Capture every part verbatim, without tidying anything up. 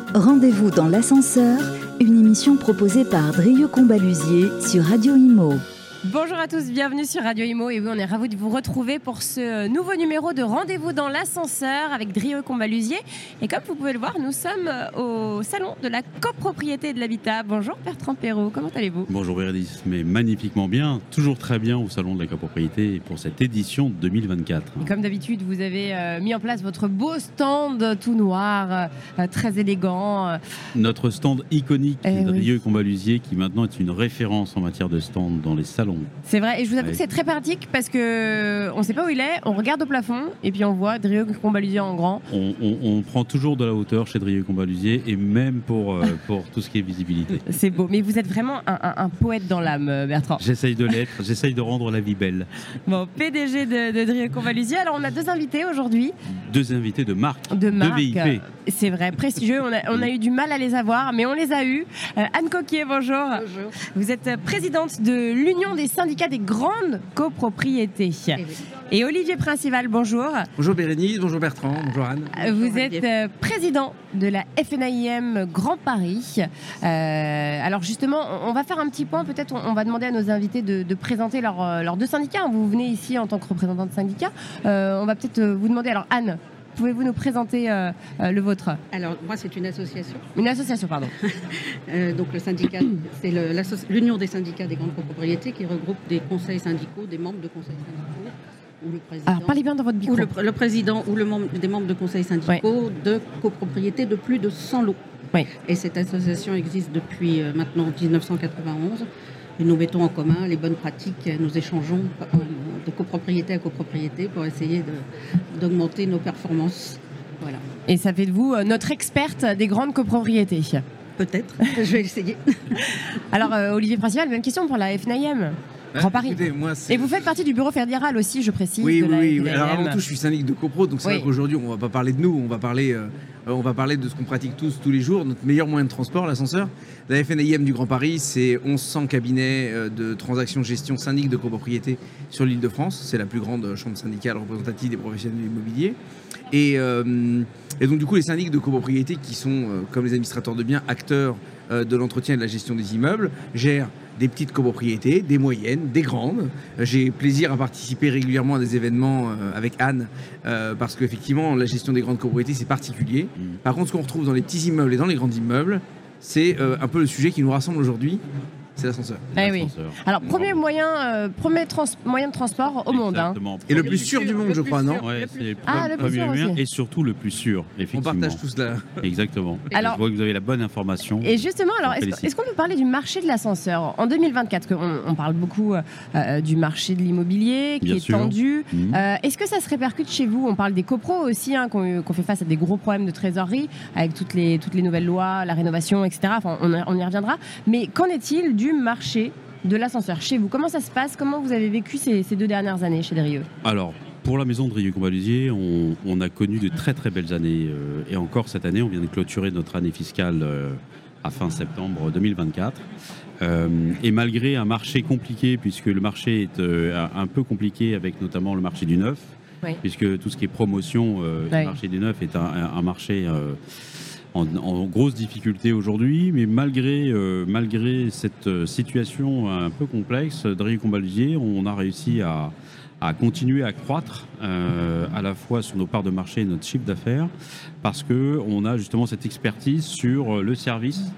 Rendez-vous dans l'ascenseur, une émission proposée par Drieux Combalusier sur Radio Imo. Bonjour à tous, bienvenue sur Radio Imo et oui, on est ravis de vous retrouver pour ce nouveau numéro de Rendez-vous dans l'ascenseur avec Drieux Combalusier. Et comme vous pouvez le voir, nous sommes au salon de la copropriété et de l'habitat. Bonjour Bertrand Perrault, comment allez-vous ? Bonjour Bérénice, mais magnifiquement bien, toujours très bien au salon de la copropriété pour cette édition deux mille vingt-quatre. Et comme d'habitude, vous avez euh, mis en place votre beau stand tout noir, euh, très élégant. Notre stand iconique eh Drieux oui. Combalusier qui maintenant est une référence en matière de stand dans les salons. C'est vrai, et je vous avoue ouais. que c'est très pratique parce que on ne sait pas où il est, on regarde au plafond et puis on voit Drieux Combalusier en grand. On, on, on prend toujours de la hauteur chez Drieux Combalusier et même pour, euh, pour tout ce qui est visibilité. C'est beau, mais vous êtes vraiment un, un, un poète dans l'âme, Bertrand. J'essaye de l'être, j'essaye de rendre la vie belle. Bon, P D G de, de Drieux Combalusier. Alors on a deux invités aujourd'hui. Deux invités de marque, De marque. de V I P. C'est vrai, prestigieux. On a, on a eu du mal à les avoir, mais on les a eus. Euh, Anne Coquier, bonjour. Bonjour. Vous êtes présidente de l'Union des syndicats des grandes copropriétés. Eh oui. Et Olivier Principal, bonjour. Bonjour Bérénice, bonjour Bertrand, bonjour Anne. Euh, Vous Bonjour, êtes Olivier. euh, président de la F N A I M Grand Paris. Euh, alors justement, on on va faire un petit point. Peut-être on, on va demander à nos invités de, de présenter leurs euh, leurs deux syndicats. Vous venez ici en tant que représentant de syndicat. Euh, on va peut-être euh, vous demander, alors Anne, pouvez-vous nous présenter euh, euh, le vôtre ? Alors, moi, c'est une association. Une association, pardon. Euh, donc, le syndicat, c'est le- l'asso- l'Union des syndicats des grandes copropriétés qui regroupe des conseils syndicaux, des membres de conseils syndicaux, ou le président. Alors parlez bien dans votre micro. ou le, pr- le président ou le membre, des membres de conseils syndicaux de copropriétés de plus de cent lots. Oui. Et cette association existe depuis euh, maintenant dix-neuf cent quatre-vingt-onze. Et nous mettons en commun les bonnes pratiques, nous échangeons euh, de copropriété à copropriété pour essayer de- d'augmenter nos performances. Voilà. Et ça fait de vous euh, notre experte des grandes copropriétés. Peut-être, je vais essayer. Alors euh, Olivier Principal, même question pour la F N A I M Grand Ah, Paris. écoutez, moi, c'est- Et vous faites partie du bureau fédéral aussi, je précise. Oui, de oui, la oui, F N A I M. oui. Alors avant tout, je suis syndic de copro, donc c'est Oui. vrai qu'aujourd'hui, on va pas parler de nous, on va parler, euh, on va parler de ce qu'on pratique tous, tous les jours, notre meilleur moyen de transport, l'ascenseur. La F N A I M du Grand Paris, c'est mille cent cabinets euh, de transactions gestion syndic de copropriété sur l'île de France. C'est la plus grande chambre syndicale représentative des professionnels de l'immobilier. Et, euh, et donc du coup, les syndics de copropriété qui sont, euh, comme les administrateurs de biens, acteurs euh, de l'entretien et de la gestion des immeubles, gèrent des petites copropriétés, des moyennes, des grandes. Euh, J'ai plaisir à participer régulièrement à des événements euh, avec Anne, euh, parce qu'effectivement, la gestion des grandes copropriétés, c'est particulier. Mmh. Par contre, ce qu'on retrouve dans les petits immeubles et dans les grands immeubles, c'est euh, un peu le sujet qui nous rassemble aujourd'hui, c'est l'ascenseur. Eh oui. L'ascenseur. Alors premier Bravo. moyen, euh, premier trans- moyen de transport au monde. hein. Exactement. Et le Le plus plus sûr du sûr, monde, le je plus crois, non sûr. Ouais, Le c'est plus- le Ah, le plus premier sûr moyen aussi. et surtout le plus sûr, On effectivement. partage tout cela. Exactement. Alors- Je vois que vous avez la bonne information. Et justement, alors, est-ce, Félicite. est-ce qu'on peut parler du marché de l'ascenseur en deux mille vingt-quatre, parce qu'on on parle beaucoup euh, du marché de l'immobilier qui Bien est sûr. tendu. Mhm. Euh, est-ce que ça se répercute chez vous ? On parle des copros aussi, hein, qu'on, qu'on fait face à des gros problèmes de trésorerie avec toutes les, toutes les nouvelles lois, la rénovation, et cetera. Enfin, on, on y reviendra. Mais qu'en est-il du marché de l'ascenseur chez vous ? Comment ça se passe ? Comment vous avez vécu ces, ces deux dernières années chez Drieux ? Alors, pour la maison de Drieux Combalusier, on, on a connu de très très belles années. euh, et encore cette année, on vient de clôturer notre année fiscale euh, à fin septembre deux mille vingt-quatre. Euh, et malgré un marché compliqué, puisque le marché est euh, un un peu compliqué avec notamment le marché du neuf, Oui. puisque tout ce qui est promotion, euh, Oui. le marché du neuf est un, un- un marché euh, en, en grosse difficulté aujourd'hui, mais malgré, euh, malgré cette euh, situation un peu complexe, Drieux Combalusier, on a réussi à, à continuer à croître euh, à la fois sur nos parts de marché et notre chiffre d'affaires, parce qu'on a justement cette expertise sur le service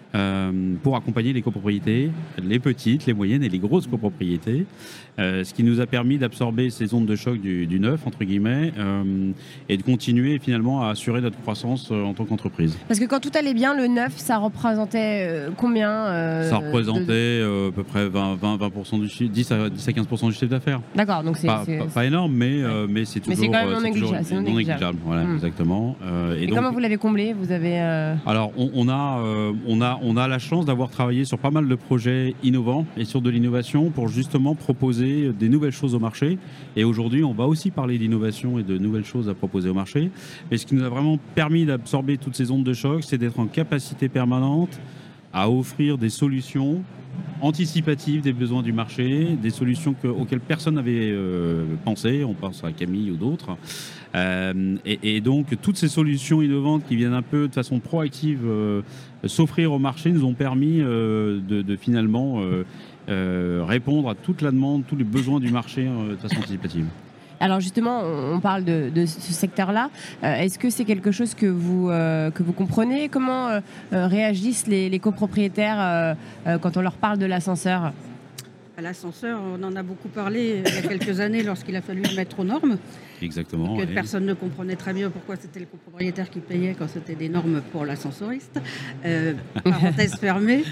euh, pour accompagner les copropriétés, les petites, les moyennes et les grosses copropriétés, euh, ce qui nous a permis d'absorber ces ondes de choc du, du neuf, entre guillemets, euh, et de continuer finalement à assurer notre croissance euh, en tant qu'entreprise. Parce que quand tout allait bien, le neuf, ça représentait euh, combien euh, Ça représentait de- euh, à peu près vingt, vingt, vingt pour cent du chiffre, dix à, dix à quinze pour cent du chiffre d'affaires. D'accord, donc c'est... Pas, c'est- pas- pas énorme, mais, euh, mais c'est Mais toujours, c'est quand même euh, non toujours négligeable, c'est non non négligeable. négligeable. Voilà, Mm. exactement. Euh, Et, donc, comment vous l'avez comblé ? Vous avez... euh, alors, on, on a, euh, on, a, on a la chance d'avoir travaillé sur pas mal de projets innovants et sur de l'innovation pour justement proposer des nouvelles choses au marché. Et aujourd'hui, on va aussi parler d'innovation et de nouvelles choses à proposer au marché. Et ce qui nous a vraiment permis d'absorber toutes ces ondes de choc, c'est d'être en capacité permanente à offrir des solutions anticipatives des besoins du marché, des solutions que, auxquelles personne n'avait euh, pensé, on pense à Camille ou d'autres. Euh, et, et donc, toutes ces solutions innovantes qui viennent un peu de façon proactive euh, s'offrir au marché nous ont permis euh, de, de finalement euh, euh, répondre à toute la demande, tous les besoins du marché euh, de façon anticipative. Alors justement, on parle de, de ce secteur-là. Euh, est-ce que c'est quelque chose que vous, euh, que vous comprenez? Comment euh, réagissent les, les copropriétaires euh, euh, quand on leur parle de l'ascenseur? À l'ascenseur, on en a beaucoup parlé il y a quelques années lorsqu'il a fallu le mettre aux normes. Exactement. Que ouais. personne ne comprenait très bien pourquoi c'était le copropriétaire qui payait quand c'était des normes pour l'ascensoriste. Euh, parenthèse fermée.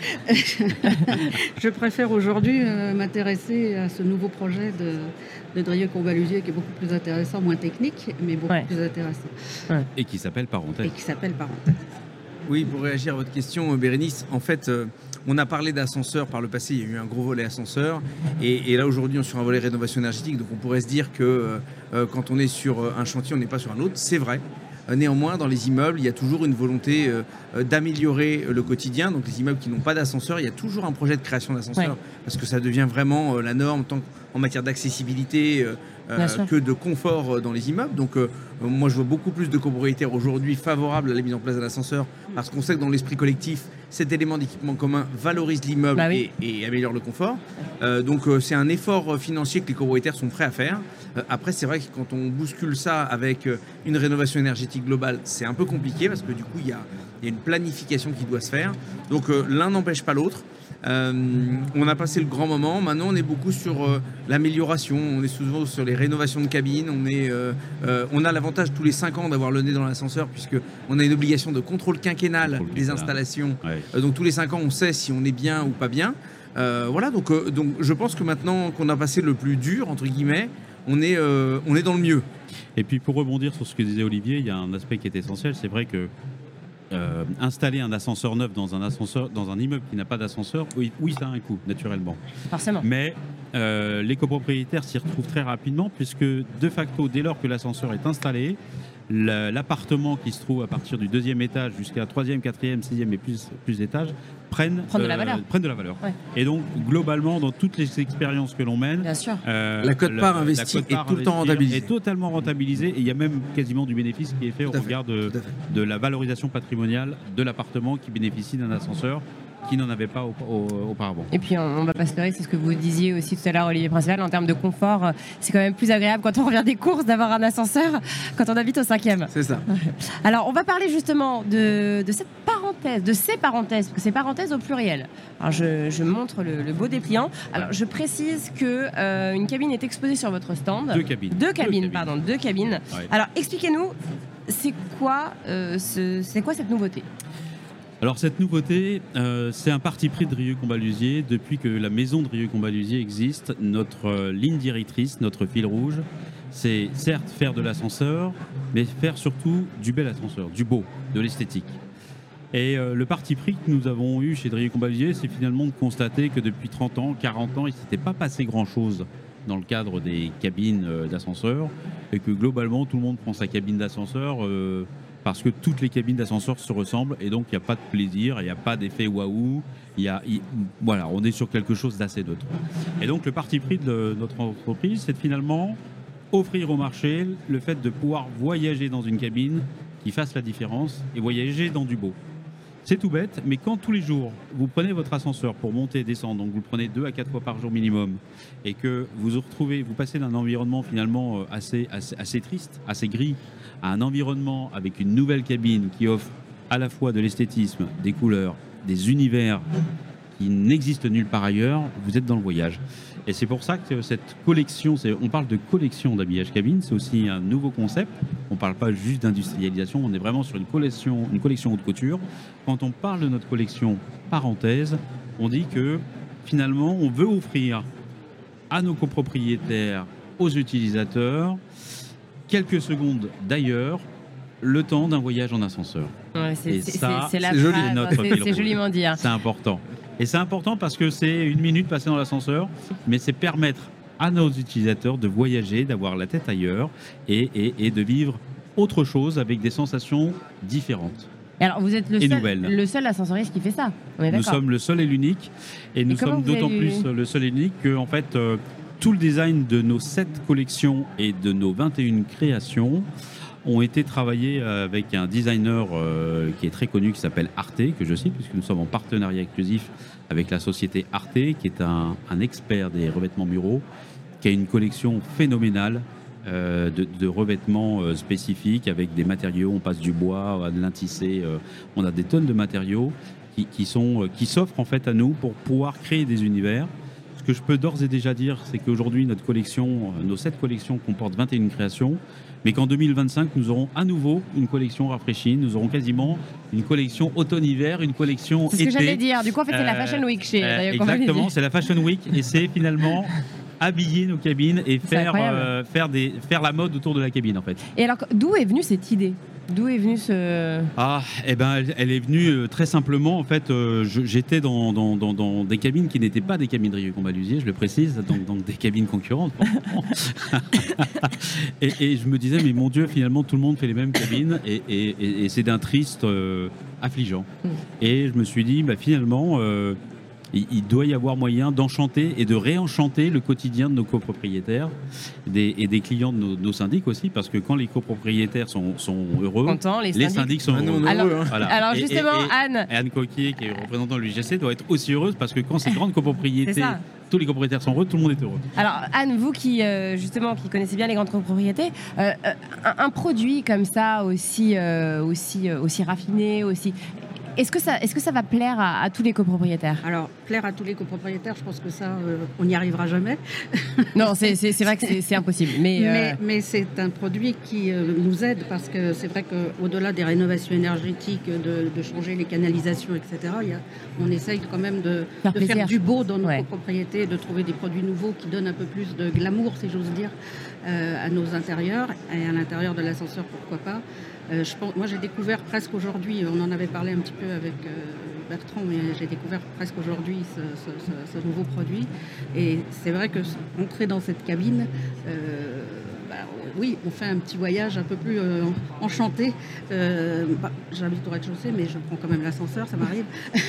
Je préfère aujourd'hui euh, m'intéresser à ce nouveau projet de, de Drieux-Combaluzier qui est beaucoup plus intéressant, moins technique, mais beaucoup ouais. plus intéressant. Ouais. Et qui s'appelle Parenthèse. Et qui s'appelle Parenthèse. Oui, pour réagir à votre question, Bérénice, en fait, euh, on a parlé d'ascenseur par le passé, il y a eu un gros volet ascenseur, et, et là aujourd'hui on est sur un volet rénovation énergétique, donc on pourrait se dire que euh, quand on est sur un chantier, on n'est pas sur un autre, c'est vrai. Euh, néanmoins, dans les immeubles, il y a toujours une volonté euh, d'améliorer le quotidien, donc les immeubles qui n'ont pas d'ascenseur, il y a toujours un projet de création d'ascenseur, ouais. parce que ça devient vraiment euh, la norme, tant en matière d'accessibilité euh, euh, que de confort dans les immeubles. Donc euh, moi je vois beaucoup plus de copropriétaires aujourd'hui favorables à la mise en place d'un ascenseur, parce qu'on sait que dans l'esprit collectif, cet élément d'équipement commun valorise l'immeuble bah oui. et, et améliore le confort. Euh, donc euh, c'est un effort financier que les copropriétaires sont prêts à faire. Euh, après c'est vrai que quand on bouscule ça avec euh, une rénovation énergétique globale, c'est un peu compliqué, parce que du coup il y a, y a une planification qui doit se faire. Donc euh, l'un n'empêche pas l'autre. Euh, on a passé le grand moment, maintenant on est beaucoup sur euh, l'amélioration, on est souvent sur les rénovations de cabines, on, est, euh, euh, on a l'avantage tous les cinq ans d'avoir le nez dans l'ascenseur, puisqu'on a une obligation de contrôle quinquennal contrôle des installations, ouais. euh, donc tous les cinq ans on sait si on est bien ou pas bien. Euh, voilà, donc, euh, donc je pense que maintenant qu'on a passé le plus dur, entre guillemets, on est, euh, on est dans le mieux. Et puis pour rebondir sur ce que disait Olivier, il y a un aspect qui est essentiel, c'est vrai que Euh, installer un ascenseur neuf dans un, ascenseur, dans un immeuble qui n'a pas d'ascenseur, oui, oui, ça a un coût, naturellement. Forcément. Mais euh, les copropriétaires s'y retrouvent très rapidement, puisque de facto, dès lors que l'ascenseur est installé, la, l'appartement qui se trouve à partir du deuxième étage jusqu'à troisième, quatrième, sixième et plus, plus d'étages prennent, prennent, de la valeur. Euh, prennent de la valeur. Ouais. Et donc, globalement, dans toutes les expériences que l'on mène, Bien sûr. Euh, la cote-part investie est tout le temps rentabilisée. Est totalement rentabilisée, et il y a même quasiment du bénéfice qui est fait au regard de, de la valorisation patrimoniale de l'appartement qui bénéficie d'un ascenseur qui n'en avait pas au, au, auparavant. Et puis on ne va pas se leurrer, c'est ce que vous disiez aussi tout à l'heure, Olivier Principal, en termes de confort, c'est quand même plus agréable quand on revient des courses d'avoir un ascenseur quand on habite au cinquième. C'est ça. Alors on va parler justement de, de cette parenthèse, de ces parenthèses, parce que c'est parenthèse au pluriel. Alors je, je montre le, le beau dépliant. Alors je précise que euh, une cabine est exposée sur votre stand. Deux cabines. Deux cabines, deux pardon, deux cabines. Ouais. Alors expliquez-nous, c'est quoi, euh, ce, c'est quoi cette nouveauté ? Alors cette nouveauté, euh, c'est un parti pris de Drieux-Combaluzier. Depuis que la maison de Drieux-Combaluzier existe, notre euh, ligne directrice, notre fil rouge, c'est certes faire de l'ascenseur, mais faire surtout du bel ascenseur, du beau, de l'esthétique. Et euh, le parti pris que nous avons eu chez Drieux-Combaluzier, c'est finalement de constater que depuis trente ans, quarante ans, il ne s'était pas passé grand-chose dans le cadre des cabines euh, d'ascenseur, et que globalement, tout le monde prend sa cabine d'ascenseur euh, parce que toutes les cabines d'ascenseur se ressemblent, et donc il n'y a pas de plaisir, il n'y a pas d'effet waouh, il y a, il, voilà, on est sur quelque chose d'assez neutre. Et donc le parti pris de notre entreprise, c'est de finalement offrir au marché le fait de pouvoir voyager dans une cabine qui fasse la différence, et voyager dans du beau. C'est tout bête, mais quand tous les jours, vous prenez votre ascenseur pour monter et descendre, donc vous le prenez deux à quatre fois par jour minimum, et que vous vous retrouvez, vous passez d'un environnement finalement assez, assez, assez triste, assez gris, à un environnement avec une nouvelle cabine qui offre à la fois de l'esthétisme, des couleurs, des univers qui n'existent nulle part ailleurs, vous êtes dans le voyage. Et c'est pour ça que cette collection, c'est, on parle de collection d'habillage cabine, c'est aussi un nouveau concept. On ne parle pas juste d'industrialisation, on est vraiment sur une collection, une collection haute couture. Quand on parle de notre collection parenthèse, on dit que finalement, on veut offrir à nos copropriétaires, aux utilisateurs, quelques secondes d'ailleurs, le temps d'un voyage en ascenseur. Ouais, c'est, et c'est, ça, c'est, c'est, c'est, joli, phrase, notre c'est, c'est joliment dit. Hein. C'est important. Et c'est important parce que c'est une minute passée dans l'ascenseur, mais c'est permettre à nos utilisateurs de voyager, d'avoir la tête ailleurs et, et, et de vivre autre chose avec des sensations différentes. Et alors, vous êtes le Et seul, nouvelle. le seul ascensoriste qui fait ça. On est Nous d'accord. sommes le seul et l'unique. Et nous comment sommes vous avez d'autant eu- plus le seul et l'unique que, en fait, euh, tout le design de nos sept collections et de nos vingt et une créations ont été travaillés avec un designer euh, qui est très connu, qui s'appelle Arte, que je cite, puisque nous sommes en partenariat exclusif avec la société Arte, qui est un, un expert des revêtements muraux, qui a une collection phénoménale euh, de, de revêtements euh, spécifiques avec des matériaux. On passe du bois à de l'intissé, euh, on a des tonnes de matériaux qui, qui, sont, euh, qui s'offrent en fait à nous pour pouvoir créer des univers. Ce que je peux d'ores et déjà dire, c'est qu'aujourd'hui, notre collection, euh, nos sept collections comportent vingt et une créations, mais qu'en deux mille vingt-cinq, nous aurons à nouveau une collection rafraîchie. Nous aurons quasiment une collection automne-hiver, une collection C'est ce été. que j'allais dire. Du coup, en fait, c'est la Euh, Fashion Week chez Euh, Drahieu Combalusier. exactement, c'est la Fashion Week et c'est finalement habiller nos cabines et C'est faire, incroyable. euh, faire, des, faire la mode autour de la cabine en fait. Et alors, d'où est venue cette idée? D'où est venue ce... Ah, eh ben, elle, elle est venue euh, très simplement. En fait, euh, je- j'étais dans, dans, dans, dans des cabines qui n'étaient pas des cabines Drahieu Combalusier, je le précise, donc, donc des cabines concurrentes. et, et je me disais, mais mon Dieu, finalement, tout le monde fait les mêmes cabines et, et, et- et c'est d'un triste euh, affligeant. Mm. Et je me suis dit, bah, finalement, euh, il, il doit y avoir moyen d'enchanter et de réenchanter le quotidien de nos copropriétaires des, et des clients de nos, nos syndics aussi, parce que quand les copropriétaires sont, sont heureux, Content, les les syndics. syndics sont Ah, nous, heureux. on est Alors- heureux, hein. Voilà. Alors Et- justement, et- et- Anne, et Anne Coquier, qui est représentante de l'U G C, doit être aussi heureuse parce que quand c'est grande copropriété, C'est ça. tous les copropriétaires sont heureux, tout le monde est heureux. alors Anne, vous qui euh, justement qui connaissez bien les grandes copropriétés, euh, euh, un, un produit comme ça aussi euh, aussi euh, aussi raffiné, aussi, est-ce que ça est-ce que ça va plaire à, à tous les copropriétaires? Alors, plaire à tous les copropriétaires, je pense que ça, euh, on n'y arrivera jamais. Non, c'est c'est- c'est vrai que c'est c'est impossible. Mais, euh, Mais, mais c'est un produit qui euh, nous aide parce que c'est vrai qu'au-delà des rénovations énergétiques, de, de changer les canalisations, et cetera, il y a- on essaye quand même de Faire de faire, plaisir. du beau dans nos Ouais. copropriétés, de trouver des produits nouveaux qui donnent un peu plus de glamour, si j'ose dire, euh, à nos intérieurs et à l'intérieur de l'ascenseur, pourquoi pas. Euh, je pense, moi, j'ai découvert presque aujourd'hui, on en avait parlé un petit peu avec euh, Bertrand, mais j'ai découvert presque aujourd'hui ce, ce- ce- ce nouveau produit. Et c'est vrai que s- entrer dans cette cabine, euh, bah, oui, on fait un petit voyage un peu plus euh, enchanté. Euh, bah, J'habite au rez-de-chaussée, mais je prends quand même l'ascenseur, ça m'arrive.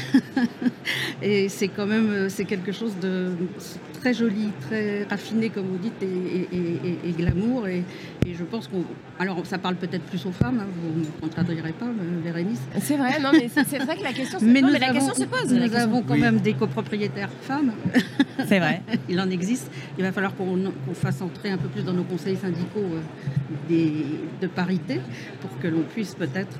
Et c'est quand même euh, c'est quelque chose de très joli, très raffiné, comme vous dites, et, et- et- et glamour. Et, et je pense qu'on. Alors, ça parle peut-être plus aux femmes, hein, vous ne me contredirez pas, euh, Bérénice. c'est vrai, non, mais c'est c'est vrai que la question, se- Mais non, nous mais la avons, question se pose. la nous question- avons quand Oui. même des copropriétaires femmes. C'est vrai. Il en existe. Il va falloir qu'on qu'on fasse entrer un peu plus dans nos conseils syndicaux euh, des, de parité pour que l'on puisse peut-être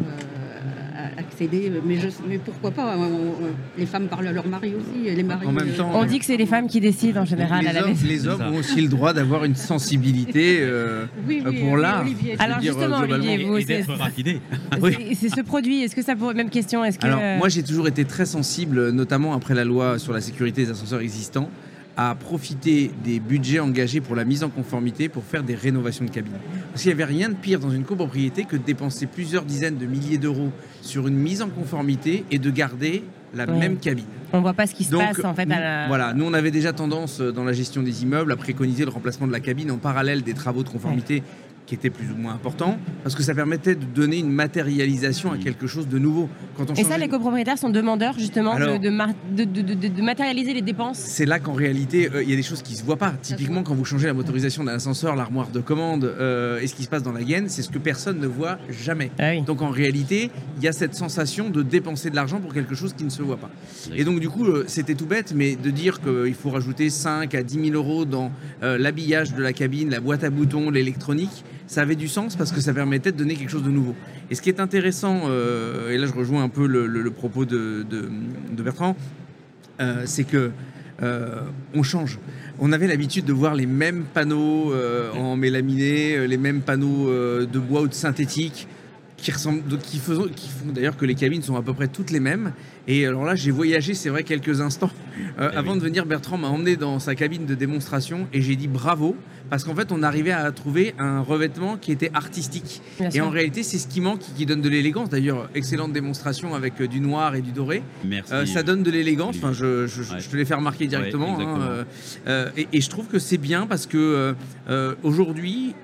euh, accéder. Mais, je, mais pourquoi pas, on- on- les femmes parlent à leur mari aussi, et les maris. En même euh, temps, On dit que c'est les femmes qui décident en général à les la hommes, maison. les hommes C'est ça. ont aussi le droit d'avoir une sensibilité euh, oui, oui, pour oui, l'art. Olivier. Je veux Alors dire, justement, globalement. Olivier, vous, Et c'est- d'être raffiné. Oui. c'est c'est ce produit. Est-ce que ça pourrait même question? Est-ce que Alors, euh, moi, j'ai toujours été très sensible, notamment après la loi sur la sécurité des ascenseurs existants, à profiter des budgets engagés pour la mise en conformité pour faire des rénovations de cabines. Parce qu'il n'y avait rien de pire dans une copropriété que de dépenser plusieurs dizaines de milliers d'euros sur une mise en conformité et de garder la Ouais. même cabine. on voit pas ce qui se Donc, passe en fait nous, à la... voilà, nous on avait déjà tendance euh, dans la gestion des immeubles à préconiser le remplacement de la cabine en parallèle des travaux de conformité qui étaient plus ou moins importants, parce que ça permettait de donner une matérialisation à quelque chose de nouveau. Quand on Et ça, changeait- les copropriétaires sont demandeurs justement de- Alors- de, mar- de, de- de- de- de matérialiser les dépenses. C'est là qu'en réalité, euh, il y a des choses qui se voient pas. Typiquement, quand vous changez la motorisation d'un ascenseur, l'armoire de commande euh, et ce qui se passe dans la gaine, c'est ce que personne ne voit jamais. Ah oui. Donc en réalité, il y a cette sensation de dépenser de l'argent pour quelque chose qui ne se voit pas. Et donc du coup, euh, c'était tout bête, mais de dire qu'il faut rajouter cinq à dix mille euros dans euh, l'habillage de la cabine, la boîte à boutons, l'électronique, ça avait du sens parce que ça permettait de donner quelque chose de nouveau. Et ce qui est intéressant, euh, et là je rejoins un peu le, le- le propos de, de- de Bertrand, euh, c'est que euh, on change. On avait l'habitude de voir les mêmes panneaux euh, en mélaminé, euh, les mêmes panneaux euh, de bois ou de synthétique, qui, ressemblent, donc qui, faisons- qui font d'ailleurs que les cabines sont à peu près toutes les mêmes. Et alors là, j'ai voyagé, c'est vrai, quelques instants. Euh, Eh avant oui. de venir, Bertrand m'a emmené dans sa cabine de démonstration et j'ai dit bravo, parce qu'en fait, on arrivait à trouver un revêtement qui était artistique. Bien Et sûr. en réalité, c'est ce qui manque, qui donne de l'élégance. D'ailleurs, excellente démonstration avec euh, du noir et du doré. Merci. Euh, ça donne de l'élégance. Enfin, je, je- Ouais. je te l'ai fait remarquer directement. Ouais, exactement. hein, euh, euh, et, et je trouve que c'est bien parce que euh, euh, aujourd'hui,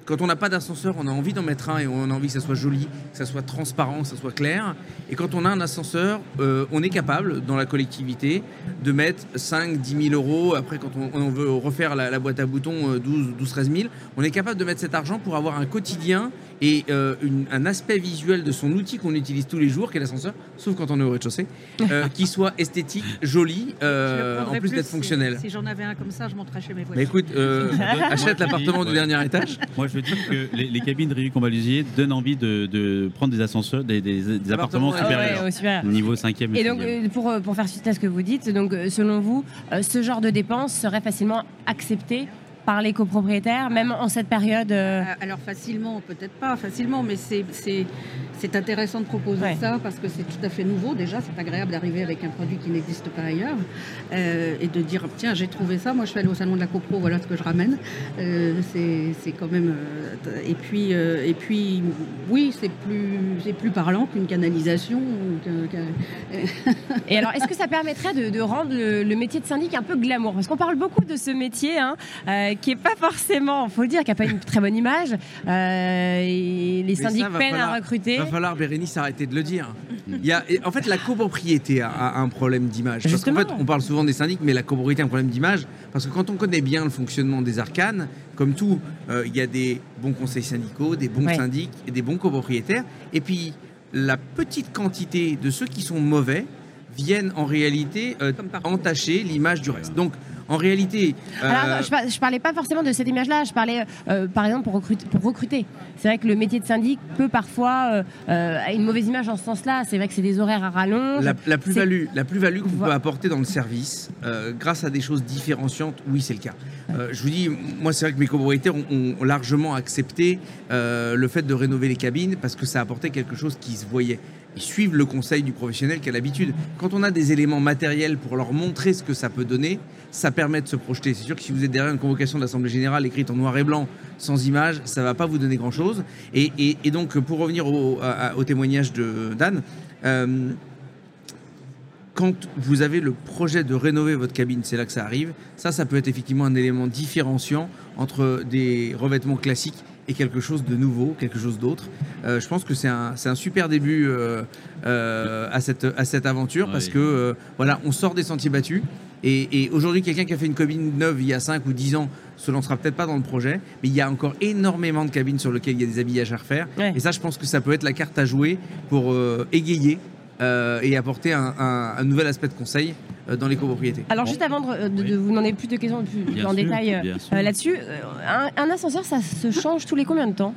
quand on n'a pas d'ascenseur, on a envie d'en mettre un et on a envie que ça soit joli, que ça soit transparent, que ça soit clair. Et quand on a un ascenseur, euh, on est capable, dans la collectivité, de mettre cinq, dix mille euros. Après, quand on, on veut refaire la, la boîte à boutons, douze, treize mille, on est capable de mettre cet argent pour avoir un quotidien et euh, une, un aspect visuel de son outil qu'on utilise tous les jours, qui est l'ascenseur, sauf quand on est au rez-de-chaussée, euh, qui soit esthétique, joli, euh, en plus, plus d'être fonctionnel. Si, si j'en avais un comme ça, je monterais chez mes voisins. Mais écoute, euh, achète l'appartement du dernier étage. Moi, je veux dire que les, les cabines de Rieucq-Combalusier donnent envie de, de prendre des ascenseurs, des, des, des appartements Appartements, supérieurs, Ah ouais, super. niveau cinquième. Et donc, euh, pour, euh, pour faire suite à ce que vous dites, donc, euh, selon vous, euh, ce genre de dépenses serait facilement accepté par les copropriétaires, même en cette période euh... Alors facilement, peut-être pas facilement, mais c'est, c'est, c'est intéressant de proposer Ouais. ça parce que c'est tout à fait nouveau. Déjà, c'est agréable d'arriver avec un produit qui n'existe pas ailleurs euh, et de dire tiens, j'ai trouvé ça. Moi, je suis allée au salon de la copro, voilà ce que je ramène. Euh, c'est, c'est quand même. Euh, et puis, euh, et puis, oui, c'est plus, c'est plus parlant qu'une canalisation. Qu'un, qu'un... Et alors, est-ce que ça permettrait de, de rendre le, le métier de syndic un peu glamour? Parce qu'on parle beaucoup de ce métier, hein, euh, qui n'est pas forcément, il faut le dire, qui n'a pas une très bonne image. Euh, et les syndics ça, va peinent falloir- à recruter. Il va falloir, Bérénice, arrêter de le dire. Il y a, et en fait, la copropriété a, a un problème d'image. Parce qu'en Justement. fait, on parle souvent des syndics, mais la copropriété a un problème d'image. Parce que quand on connaît bien le fonctionnement des arcanes, comme tout, euh, il y a des bons conseils syndicaux, des bons Ouais. syndics et des bons copropriétaires. Et puis, la petite quantité de ceux qui sont mauvais viennent en réalité euh, Comme partout. entacher l'image du reste. Donc, en réalité... euh, Alors, je, par- je parlais pas forcément de cette image-là. Je parlais, euh, par exemple, pour recruter. Pour recruter. C'est vrai que le métier de syndic peut parfois euh, euh, a une mauvaise image dans ce sens-là. C'est vrai que c'est des horaires à rallonge. La, la plus-value, la plus-value que vous Voilà. pouvez apporter dans le service, euh, grâce à des choses différenciantes, oui, c'est le cas. Euh, je vous dis, moi, c'est vrai que mes copropriétaires ont, ont largement accepté euh, le fait de rénover les cabines parce que ça apportait quelque chose qui se voyait. Ils suivent le conseil du professionnel qui a l'habitude. Quand on a des éléments matériels pour leur montrer ce que ça peut donner, ça permet de se projeter. C'est sûr que si vous êtes derrière une convocation d'Assemblée Générale écrite en noir et blanc, sans image, ça ne va pas vous donner grand-chose. Et, et- et donc, pour revenir au, à- au témoignage de d'Anne, euh, quand vous avez le projet de rénover votre cabine, c'est là que ça arrive. Ça, ça peut être effectivement un élément différenciant entre des revêtements classiques et quelque chose de nouveau, quelque chose d'autre. Euh, je pense que c'est un, c'est un super début euh, euh, à, cette, à cette aventure parce Ouais. que euh, voilà, on sort des sentiers battus. Et, et aujourd'hui, quelqu'un qui a fait une cabine neuve il y a cinq ou dix ans se lancera peut-être pas dans le projet, mais il y a encore énormément de cabines sur lesquelles il y a des habillages à refaire. Ouais. Et ça, je pense que ça peut être la carte à jouer pour euh, égayer euh, et apporter un, un- un nouvel aspect de conseil euh, dans les copropriétés. Alors, juste avant de, de- Oui. de vous demander plus de questions plus Bien en sûr, détail euh, bien sûr. euh, là-dessus, euh, un, un ascenseur, ça se change tous les combien de temps?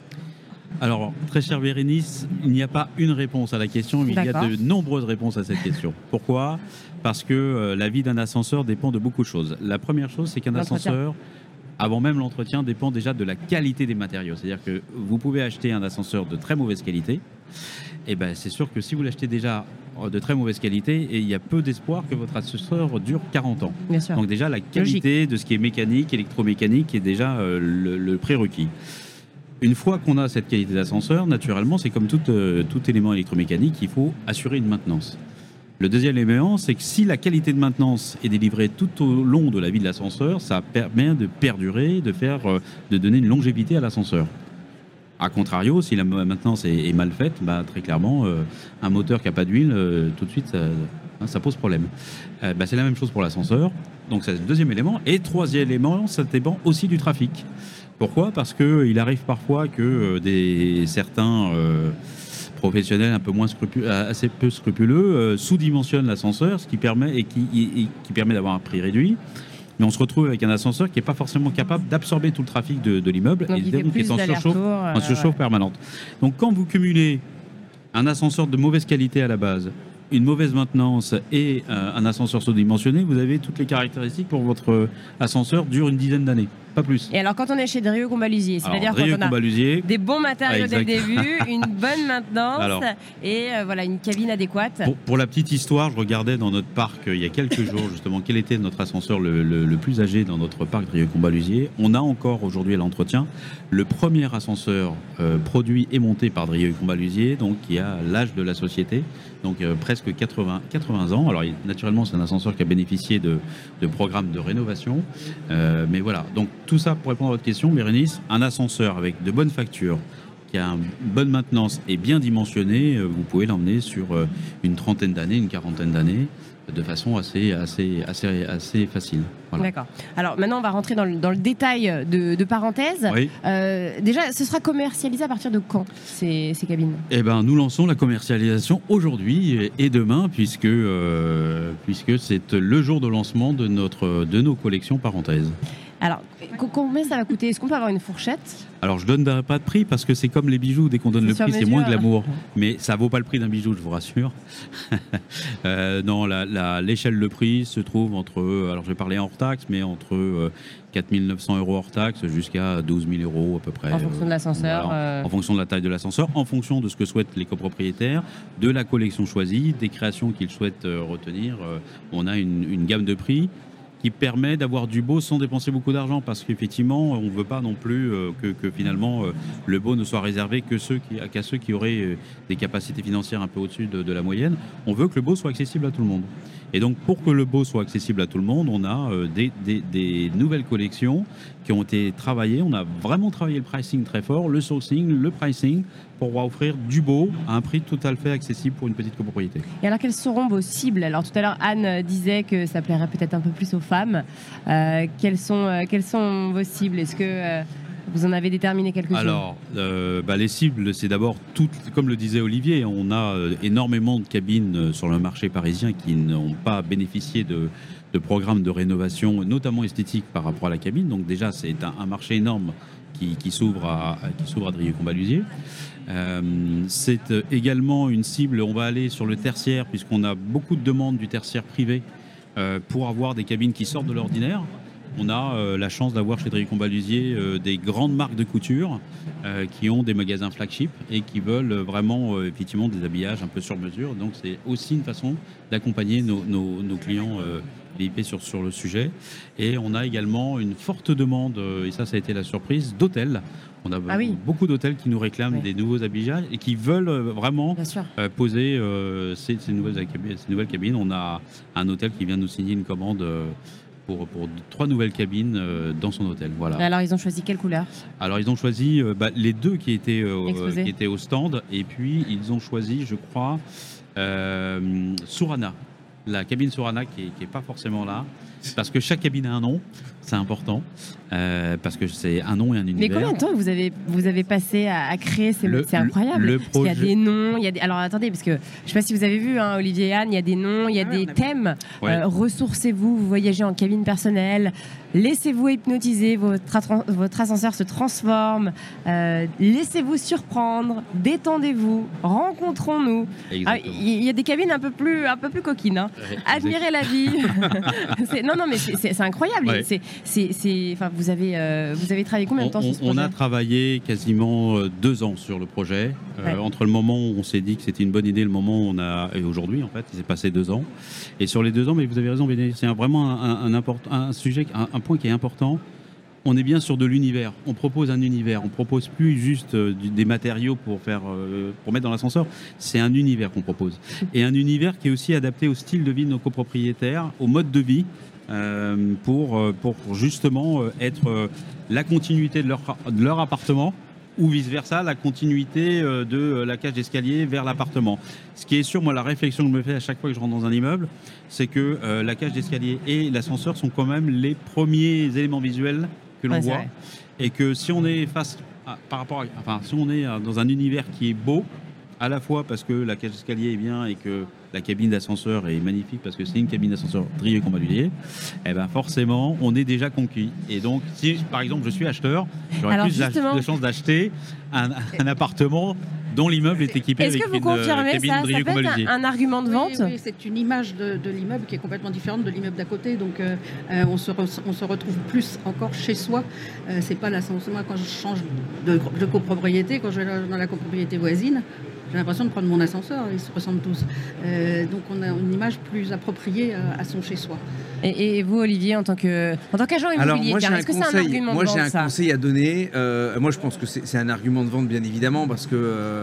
Alors, très cher Bérénice, il n'y a pas une réponse à la question, mais il y a D'accord. de nombreuses réponses à cette question. Pourquoi? Parce que euh, la vie d'un ascenseur dépend de beaucoup de choses. La première chose, c'est qu'un L'entretien. ascenseur, avant même l'entretien, dépend déjà de la qualité des matériaux. C'est-à-dire que vous pouvez acheter un ascenseur de très mauvaise qualité, et ben c'est sûr que si vous l'achetez déjà de très mauvaise qualité, et il y a peu d'espoir que votre ascenseur dure quarante ans. Bien sûr. Donc déjà, la qualité de ce qui est mécanique, électromécanique est déjà euh, le, le prérequis. Une fois qu'on a cette qualité d'ascenseur, naturellement, c'est comme tout, euh, tout élément électromécanique, il faut assurer une maintenance. Le deuxième élément, c'est que si la qualité de maintenance est délivrée tout au long de la vie de l'ascenseur, ça permet de perdurer, de, faire, euh, de donner une longévité à l'ascenseur. A contrario, si la maintenance est, est mal faite, bah, très clairement, euh, un moteur qui n'a pas d'huile, euh, tout de suite, ça, hein, ça pose problème. Euh, bah, c'est la même chose pour l'ascenseur. Donc c'est le deuxième élément. Et troisième élément, ça dépend aussi du trafic. Pourquoi? Parce qu'il arrive parfois que euh, des, certains euh, professionnels un peu moins scrupu- assez peu scrupuleux euh, sous-dimensionnent l'ascenseur, ce qui permet, et qui, et- et qui permet d'avoir un prix réduit. Mais on se retrouve avec un ascenseur qui n'est pas forcément capable d'absorber tout le trafic de, de l'immeuble Donc, et il fait donc qui plus est en surchauffe, d'allers-retours, euh, en surchauffe ouais. permanente. Donc quand vous cumulez un ascenseur de mauvaise qualité à la base, une mauvaise maintenance et euh, un ascenseur sous-dimensionné, vous avez toutes les caractéristiques pour votre ascenseur dure une dizaine d'années, pas plus. Et alors, quand on est chez Drieux-Combalusier, c'est-à-dire Alors, quand on a Drieux-Combalusier, des bons matériaux Ah, dès le exact. début, une bonne maintenance Alors. et euh, voilà, une cabine adéquate. Pour, pour la petite histoire, je regardais dans notre parc euh, il y a quelques jours justement quel était notre ascenseur le, le- le plus âgé dans notre parc Drieux-Combalusier. On a encore aujourd'hui à l'entretien le premier ascenseur euh, produit et monté par Drieux-Combalusier, donc qui a l'âge de la société, donc euh, presque quatre-vingts, quatre-vingts ans. Alors il- naturellement c'est un ascenseur qui a bénéficié de, de programmes de rénovation, Euh, mais voilà. Donc tout ça pour répondre à votre question, Bérénice, un ascenseur avec de bonnes factures, qui a une bonne maintenance et bien dimensionné, euh, vous pouvez l'emmener sur euh, une trentaine d'années, une quarantaine d'années, de façon assez, assez, assez, assez facile. Voilà. D'accord. Alors maintenant, on va rentrer dans le, dans le détail de, de parenthèse. Oui. Euh, déjà, ce sera commercialisé à partir de quand, ces, ces cabines? Eh ben, nous lançons la commercialisation aujourd'hui et, et demain, puisque, euh, puisque c'est le jour de lancement de, notre, de nos collections parenthèses. Alors, combien ça va coûter? Est-ce qu'on peut avoir une fourchette? Alors, je ne donnerai pas de prix parce que c'est comme les bijoux. Dès qu'on donne le prix, c'est moins glamour. Mais ça ne vaut pas le prix d'un bijou, je vous rassure. euh, non, la, la, l'échelle de prix se trouve entre, alors je vais parler hors taxe, mais entre euh, quatre mille neuf cents euros hors taxe jusqu'à douze mille euros à peu près. En fonction de l'ascenseur. Voilà, euh... En fonction de la taille de l'ascenseur, en fonction de ce que souhaitent les copropriétaires, de la collection choisie, des créations qu'ils souhaitent euh, retenir. Euh, on a une, une gamme de prix qui permet d'avoir du beau sans dépenser beaucoup d'argent, parce qu'effectivement, on ne veut pas non plus euh, que, que finalement euh, le beau ne soit réservé que ceux qui, qu'à ceux qui auraient euh, des capacités financières un peu au-dessus de, de la moyenne. On veut que le beau soit accessible à tout le monde. Et donc, pour que le beau soit accessible à tout le monde, on a euh, des, des, des nouvelles collections qui ont été travaillées. On a vraiment travaillé le pricing très fort, le sourcing, le pricing, pour offrir du beau à un prix tout à fait accessible pour une petite copropriété. Et alors, quelles seront vos cibles? Alors, tout à l'heure, Anne disait que ça plairait peut-être un peu plus aux femmes. Euh, quelles sont, euh, quelles sont vos cibles? Est-ce que euh, vous en avez déterminé quelques-unes? Alors, euh, bah, les cibles, c'est d'abord, toutes, comme le disait Olivier, on a euh, énormément de cabines euh, sur le marché parisien qui n'ont pas bénéficié de, de programmes de rénovation, notamment esthétiques, par rapport à la cabine. Donc déjà, c'est un, un marché énorme qui, qui s'ouvre à, qui s'ouvre à Drieux-Combalusier. Euh, c'est également une cible, on va aller sur le tertiaire, puisqu'on a beaucoup de demandes du tertiaire privé euh, pour avoir des cabines qui sortent de l'ordinaire. On a euh, la chance d'avoir chez Drieux-Combalusier euh, des grandes marques de couture euh, qui ont des magasins flagship et qui veulent vraiment euh, effectivement des habillages un peu sur mesure. Donc c'est aussi une façon d'accompagner nos, nos, nos clients euh, V I P sur, sur le sujet. Et on a également une forte demande, euh, et ça ça a été la surprise, d'hôtels. On a ah oui. beaucoup d'hôtels qui nous réclament oui. des nouveaux habillages et qui veulent euh, vraiment euh, poser euh, ces, ces, nouvelles, ces nouvelles cabines. On a un hôtel qui vient nous signer une commande euh, Pour, pour trois nouvelles cabines euh, dans son hôtel. Voilà. Alors, ils ont choisi quelle couleur? Alors, ils ont choisi euh, bah, les deux qui étaient, euh, qui étaient au stand. Et puis, ils ont choisi, je crois, euh, Surana. La cabine Surana qui n'est pas forcément là. Parce que chaque cabine a un nom. C'est important. Euh, parce que c'est un nom et un univers. Mais combien de temps vous avez, vous avez passé à, à créer ces le, C'est incroyable. Le parce qu'il y a des noms. Il y a des... Alors, attendez, parce que je ne sais pas si vous avez vu, hein, Olivier et Anne, il y a des noms, il y a ah, des thèmes. Ouais. Euh, ressourcez-vous, vous voyagez en cabine personnelle. Laissez-vous hypnotiser, votre, attra- votre ascenseur se transforme. Euh, laissez-vous surprendre, détendez-vous, rencontrons-nous. Ah, il y a des cabines un peu plus, un peu plus coquines. Hein. Admirez la vie. c'est, non, non, mais c'est, c'est, c'est incroyable. Ouais. C'est, c'est, c'est, enfin, vous avez, euh, vous avez travaillé combien de temps on, sur ce projet? On a travaillé quasiment deux ans sur le projet. Ouais. Euh, entre le moment où on s'est dit que c'était une bonne idée, le moment où on a, et aujourd'hui en fait, il s'est passé deux ans. Et sur les deux ans, mais vous avez raison, c'est vraiment un, un, un, import, un sujet, un, un point qui est important. On est bien sur de l'univers. On propose un univers. On propose plus juste euh, des matériaux pour faire, euh, pour mettre dans l'ascenseur. C'est un univers qu'on propose. Et un univers qui est aussi adapté au style de vie de nos copropriétaires, au mode de vie, euh, pour, pour justement être euh, la continuité de leur, de leur appartement, ou vice-versa, la continuité euh, de la cage d'escalier vers l'appartement. Ce qui est sûr, moi, la réflexion que je me fais à chaque fois que je rentre dans un immeuble, c'est que euh, la cage d'escalier et l'ascenseur sont quand même les premiers éléments visuels que l'on ouais, voit. Et que si on est face à, par rapport à, enfin, si on est dans un univers qui est beau, à la fois parce que la cage d'escalier est bien et que la cabine d'ascenseur est magnifique parce que c'est une cabine d'ascenseur Drieux-Combalusier, eh ben forcément, on est déjà conquis. Et donc, si par exemple je suis acheteur, j'aurais Alors plus justement... de chance d'acheter un, un appartement dont l'immeuble est équipé Est-ce avec que vous une confirmez cabine ça, Drieux-Combalusier. Ça peut être un, un argument de vente? Oui, oui, c'est une image de, de l'immeuble qui est complètement différente de l'immeuble d'à côté. Donc, euh, on, se re, on se retrouve plus encore chez soi. Euh, c'est pas l'ascenseur. Moi, quand je change de, de copropriété, quand je vais dans la copropriété voisine, j'ai l'impression de prendre mon ascenseur, ils se ressemblent tous. Euh, donc on a une image plus appropriée à, à son chez-soi. Et, et vous, Olivier, en tant, que, en tant qu'agent immobilier, est-ce que c'est un argument moi, de vente? Moi, j'ai un conseil à donner. Euh, moi, je pense que c'est, c'est un argument de vente, bien évidemment, parce que euh,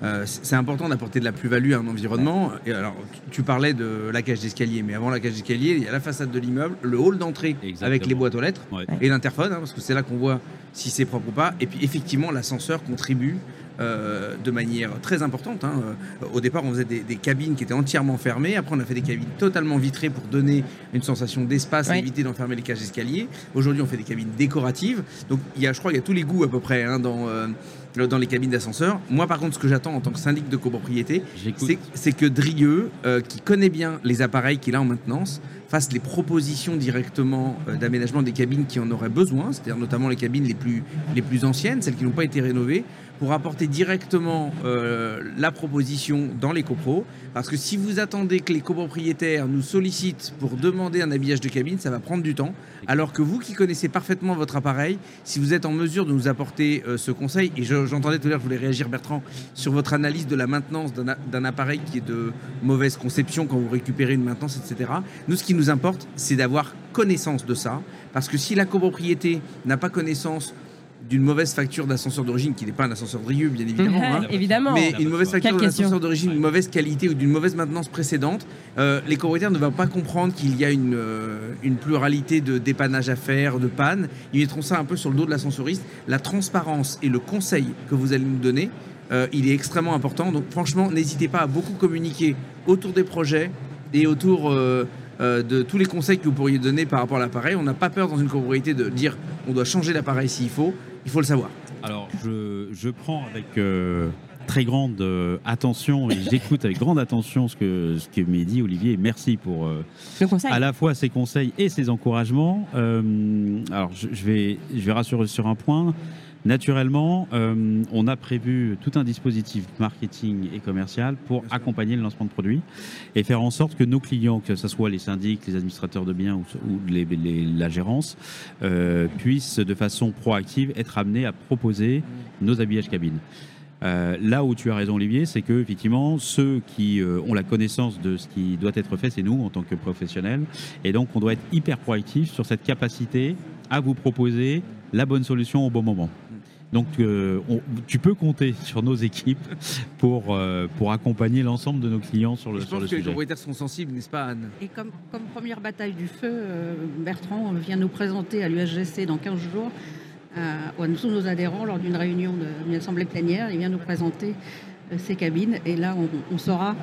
Euh, c'est important d'apporter de la plus-value à un environnement. Et alors, tu, tu parlais de la cage d'escalier, mais avant la cage d'escalier, il y a la façade de l'immeuble, le hall d'entrée avec les boîtes aux lettres Ouais. et l'interphone, hein, parce que c'est là qu'on voit si c'est propre ou pas. Et puis effectivement, l'ascenseur contribue euh, de manière très importante. Hein. Euh, au départ, on faisait des, des cabines qui étaient entièrement fermées. Après, on a fait des cabines totalement vitrées pour donner une sensation d'espace Ouais. et éviter d'enfermer les cages d'escalier. Aujourd'hui, on fait des cabines décoratives. Donc, il y a, je crois qu'il y a tous les goûts à peu près hein, dans... Euh, dans les cabines d'ascenseur. Moi, par contre, ce que j'attends en tant que syndic de copropriété, J'écoute. c'est, c'est que Drieux, euh, qui connaît bien les appareils qu'il a en maintenance, fasse les propositions directement euh, d'aménagement des cabines qui en auraient besoin, c'est-à-dire notamment les cabines les plus, les plus anciennes, celles qui n'ont pas été rénovées, pour apporter directement euh, la proposition dans les copros. Parce que si vous attendez que les copropriétaires nous sollicitent pour demander un habillage de cabine, ça va prendre du temps. Alors que vous qui connaissez parfaitement votre appareil, si vous êtes en mesure de nous apporter euh, ce conseil, et je, j'entendais tout à l'heure, je voulais réagir Bertrand, sur votre analyse de la maintenance d'un, a- d'un appareil qui est de mauvaise conception quand vous récupérez une maintenance, et cetera. Nous, ce qui nous importe, c'est d'avoir connaissance de ça. Parce que si la copropriété n'a pas connaissance d'une mauvaise facture d'ascenseur d'origine, qui n'est pas un ascenseur Drieux, bien évidemment, hein, Évidemment. mais une mauvaise facture Quelle d'un question. ascenseur d'origine, une mauvaise qualité ou d'une mauvaise maintenance précédente, euh, les copropriétaires ne vont pas comprendre qu'il y a une, euh, une pluralité de dépannage à faire, de panne. Ils mettront ça un peu sur le dos de l'ascensoriste. La transparence et le conseil que vous allez nous donner, euh, il est extrêmement important. Donc franchement, n'hésitez pas à beaucoup communiquer autour des projets et autour euh, euh, de tous les conseils que vous pourriez donner par rapport à l'appareil. On n'a pas peur dans une copropriété de dire on doit changer l'appareil s'il faut. Il faut le savoir. Alors, je, je prends avec euh, très grande euh, attention et j'écoute avec grande attention ce que, ce que m'a dit Olivier. Merci pour euh, Le conseil. à la fois ses conseils et ses encouragements. Euh, alors, je, je, vais, je vais rassurer sur un point. Naturellement, euh, on a prévu tout un dispositif marketing et commercial pour accompagner le lancement de produits et faire en sorte que nos clients, que ce soit les syndics, les administrateurs de biens ou, ou les, les, la gérance, euh, puissent de façon proactive être amenés à proposer nos habillages cabines. Euh, là où tu as raison Olivier, c'est que effectivement ceux qui euh, ont la connaissance de ce qui doit être fait, c'est nous en tant que professionnels, et donc on doit être hyper proactif sur cette capacité à vous proposer la bonne solution au bon moment. Donc euh, on, tu peux compter sur nos équipes pour, euh, pour accompagner l'ensemble de nos clients sur le, Je sur pense le que les sujet. copropriétaires sont sensibles, n'est-ce pas Anne? Et comme, comme première bataille du feu, euh, Bertrand vient nous présenter à l'U S G C dans quinze jours, euh, à tous nos adhérents, lors d'une réunion de- d'une assemblée plénière, il vient nous présenter euh, ces cabines. Et là, on, on saura,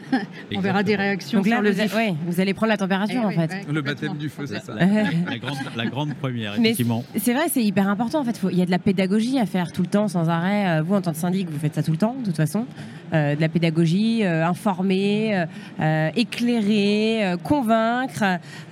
on verra des réactions Donc là, sur le vous, a- vif. ouais, vous allez prendre la température Eh en oui, fait. ouais, Le complètement. baptême du feu, c'est ça. La grande, la grande première, Mais effectivement. c'est vrai, c'est hyper important. En fait, faut- il y a de la pédagogie à faire tout le temps, sans arrêt. Euh, Vous, en tant que syndic, vous faites ça tout le temps, de toute façon. Euh, de la pédagogie, euh, informer, euh, euh, éclairer, euh, convaincre.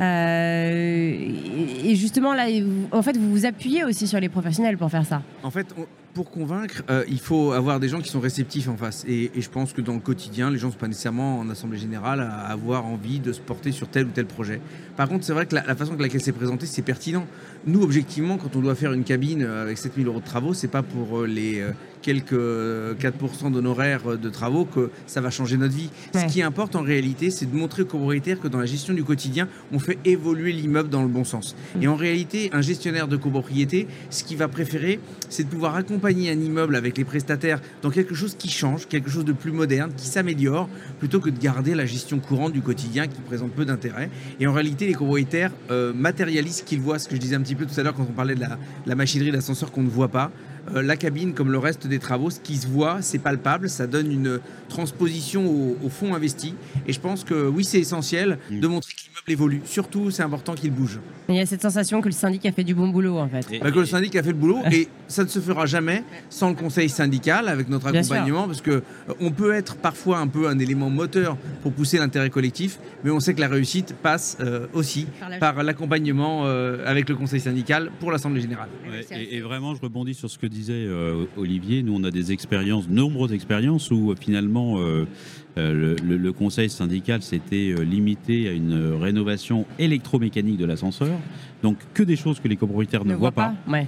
Euh, et, et justement, là, vous- en fait, vous vous appuyez aussi sur les professionnels pour faire ça. En fait, on- pour convaincre, euh, il faut avoir des gens qui sont réceptifs en face. Et, et je pense que dans le quotidien, les gens ne sont pas nécessairement en assemblée générale à avoir envie de se porter sur tel ou tel projet. Par contre, c'est vrai que la, la façon que laquelle c'est présenté, c'est pertinent. Nous, objectivement, quand on doit faire une cabine euh, avec sept mille euros de travaux, c'est pas pour euh, les euh, quelques euh, quatre pour cent d'honoraires euh, de travaux que ça va changer notre vie. Ouais. Ce qui importe en réalité, c'est de montrer aux copropriétaires que dans la gestion du quotidien, on fait évoluer l'immeuble dans le bon sens. Et en réalité, un gestionnaire de copropriété, ce qu'il va préférer, c'est de pouvoir accompagner un immeuble avec les prestataires dans quelque chose qui change, quelque chose de plus moderne, qui s'améliore, plutôt que de garder la gestion courante du quotidien qui présente peu d'intérêt. Et en réalité, les copropriétaires euh, matérialisent ce qu'ils voient, ce que je disais un petit peu tout à l'heure quand on parlait de la, la machinerie d'ascenseur qu'on ne voit pas. Euh, la cabine, comme le reste des travaux, ce qui se voit, c'est palpable, ça donne une transposition au, au fonds investi. Et je pense que oui, c'est essentiel de montrer que l'immeuble évolue. Surtout, c'est important qu'il bouge. Il y a cette sensation que le syndic a fait du bon boulot, en fait. Et- Bah, que le syndic a fait le boulot et ça ne se fera jamais sans le conseil syndical avec notre Bien accompagnement parce que euh, on peut être parfois un peu un élément moteur pour pousser l'intérêt collectif, mais on sait que la réussite passe euh, aussi Par la- par l'accompagnement euh, avec le conseil syndical pour l'assemblée générale. Ouais, c'est assez- et, et vraiment, je rebondis sur ce que disait euh, Olivier. Nous, on a des expériences, de nombreuses expériences où euh, finalement euh, euh, le, le- le conseil syndical s'était euh, limité à une euh, rénovation électromécanique de l'ascenseur. Donc, que des choses que les copropriétaires ne, Ne voient voit pas. pas. Ouais.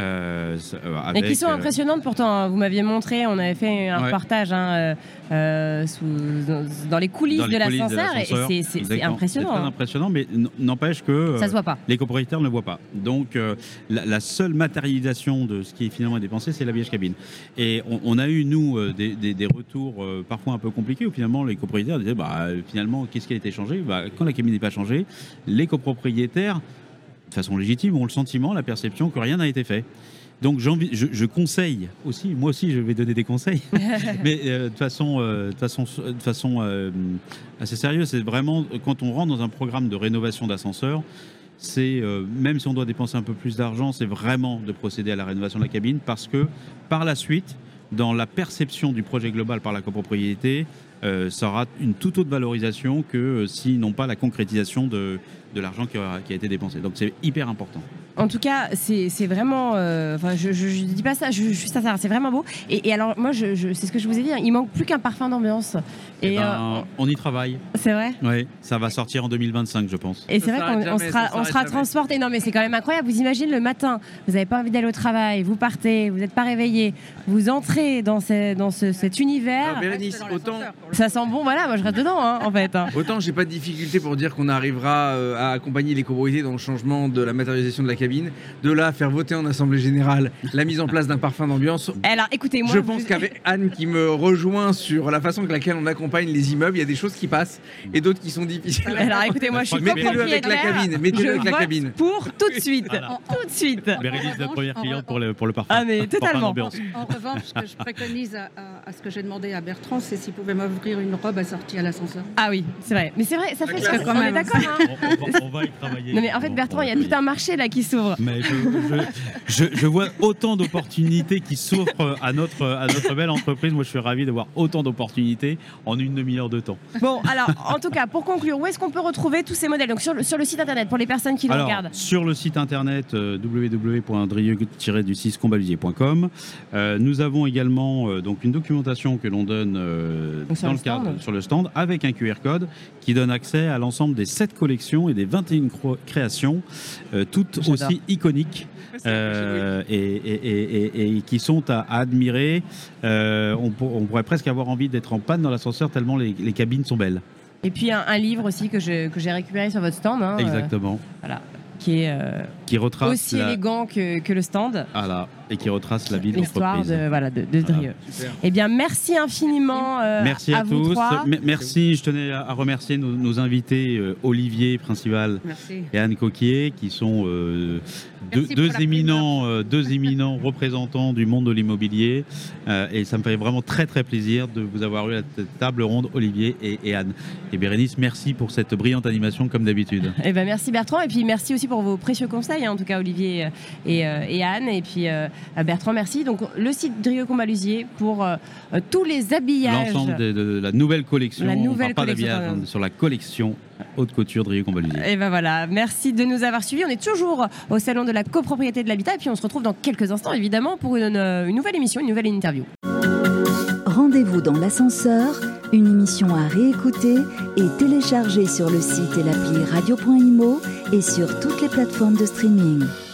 Euh, Et avec, qui sont euh, impressionnantes pourtant. Hein. Vous m'aviez montré, on avait fait un Ouais. reportage hein, euh, euh, sous, dans, dans les coulisses, dans les de, coulisses l'ascenseur, de l'ascenseur. et c'est, c'est, c'est Exactement. impressionnant. C'est très hein. impressionnant, mais n- n'empêche que euh, Ça se voit pas. les copropriétaires ne le voient pas. Donc euh, la, la seule matérialisation de ce qui est finalement dépensé, c'est l'habillage cabine. Et on, on a eu, nous, euh, des, des- des retours euh, parfois un peu compliqués où finalement les copropriétaires disaient bah, euh, finalement, qu'est-ce qui a été changé bah, Quand la cabine n'est pas changée, les copropriétaires, de façon légitime, ont le sentiment, la perception que rien n'a été fait. Donc j'envi- je, je conseille aussi, moi aussi je vais donner des conseils, mais euh, de façon, euh, de façon, de façon euh, assez sérieuse, c'est vraiment quand on rentre dans un programme de rénovation d'ascenseur, c'est euh, même si on doit dépenser un peu plus d'argent, c'est vraiment de procéder à la rénovation de la cabine parce que par la suite, dans la perception du projet global par la copropriété, euh, ça aura une toute autre valorisation que euh, s'ils n'ont pas la concrétisation de, de l'argent qui, aura- qui a été dépensé. Donc c'est hyper important. En tout cas, c'est, c'est vraiment. euh, Enfin, je, je, je dis pas ça, je, je suis sincère, c'est vraiment beau. Et, et alors, moi, je, je, c'est ce que je vous ai dit, hein, il manque plus qu'un parfum d'ambiance. Et Eh ben, euh, on y travaille. c'est vrai. Oui, ça va sortir en deux mille vingt-cinq, je pense. Et Ça c'est vrai s'arrête qu'on on jamais, sera, ça on s'arrête sera jamais. transporté. Non, mais c'est quand même incroyable. Vous imaginez le matin, vous n'avez pas envie d'aller au travail, vous partez, vous n'êtes pas réveillé, vous entrez dans, ce, dans ce, cet univers. Alors, Bérénice, Reste dans autant, l'ascenseur, pour le Ça sent bon, voilà, moi je reste dedans, hein, en fait. hein. autant j'ai pas de difficulté pour dire qu'on arrivera euh, à accompagner les copropriétés dans le changement de la matérialisation de la cabine. De là à faire voter en assemblée générale la mise en place d'un parfum d'ambiance. Alors, écoutez, moi. Je vous- pense qu'avec Anne qui me rejoint sur la façon avec laquelle on accompagne les immeubles, il y a des choses qui passent et d'autres qui sont difficiles. Alors, écoutez, moi je suis Mettez-le avec la copropriétaire. cabine, mettez-le Je avec la vote cabine. Pour tout de suite. Voilà. Tout de suite. Bérénice, la revanche, première en cliente re- pour le, pour le parfum. Ah, mais Parfum totalement. d'ambiance. En revanche, ce que je préconise à, à- à ce que j'ai demandé à Bertrand, c'est s'il pouvait m'offrir une robe assortie à l'ascenseur. Ah oui, c'est vrai. Mais c'est vrai, ça fait Parce que ça. quand On est même, d'accord, hein. On, on va, on va y travailler. Non, mais en fait, On- Bertrand, on il y a va tout un marché là qui s'ouvre. Mais je, je, je, je vois autant d'opportunités qui s'offrent à notre, à notre belle entreprise. Moi, je suis ravi de voir autant d'opportunités en une demi-heure de temps. Bon, alors, en tout cas, pour conclure, où est-ce qu'on peut retrouver tous ces modèles? Donc, sur le, sur le site internet, pour les personnes qui le Alors, regardent. sur le site internet euh, w w w point drieux du six combalusier point com, euh, nous avons également euh, donc une documentation que l'on donne euh, Donc, sur dans le le cadre stand. sur le stand avec un Q R code qui donne accès à l'ensemble des sept collections et des vingt et une cro- créations, euh, toutes J'adore. aussi iconiques. euh, et, et- et- et- et qui sont à, à admirer. Euh, on, pour- on pourrait presque avoir envie d'être en panne dans l'ascenseur tellement les, les cabines sont belles. Et puis, un, un livre aussi que, je, que j'ai récupéré sur votre stand. hein, euh, Exactement. voilà. Qui est euh, Qui retrace aussi la, élégant que, que le stand. voilà, et qui retrace la vie de L'histoire l'entreprise. de, voilà, de, de Voilà. Drieux. Super. Eh bien, merci infiniment euh, Merci à, vous tous. trois. M- Merci, je tenais à à remercier nos, nos invités, euh, Olivier Principal Merci. et Anne Coquier, qui sont euh, deux, Merci deux pour la éminents, euh, deux éminents représentants du monde de l'immobilier. Euh, et ça me fait vraiment très très plaisir de vous avoir eu à cette table ronde, Olivier et, et Anne. Et Bérénice, merci pour cette brillante animation comme d'habitude. Eh ben, merci Bertrand, et puis merci aussi pour vos précieux conseils, hein, en tout cas Olivier et, euh, et Anne, et puis euh, Bertrand, merci. Donc le site Drieux Combalusier pour euh, euh, tous les habillages. L'ensemble de, de la nouvelle collection, La on nouvelle parle pas collection, d'habillage, pardon. hein, sur la collection haute couture Drieux Combalusier. Et ben voilà, merci de nous avoir suivis. On est toujours au salon de la copropriété de l'habitat, et puis on se retrouve dans quelques instants évidemment pour une, une nouvelle émission, une nouvelle interview. Rendez-vous dans l'ascenseur, une émission à réécouter et télécharger sur le site et l'appli radio point imo et sur toutes les plateformes de streaming.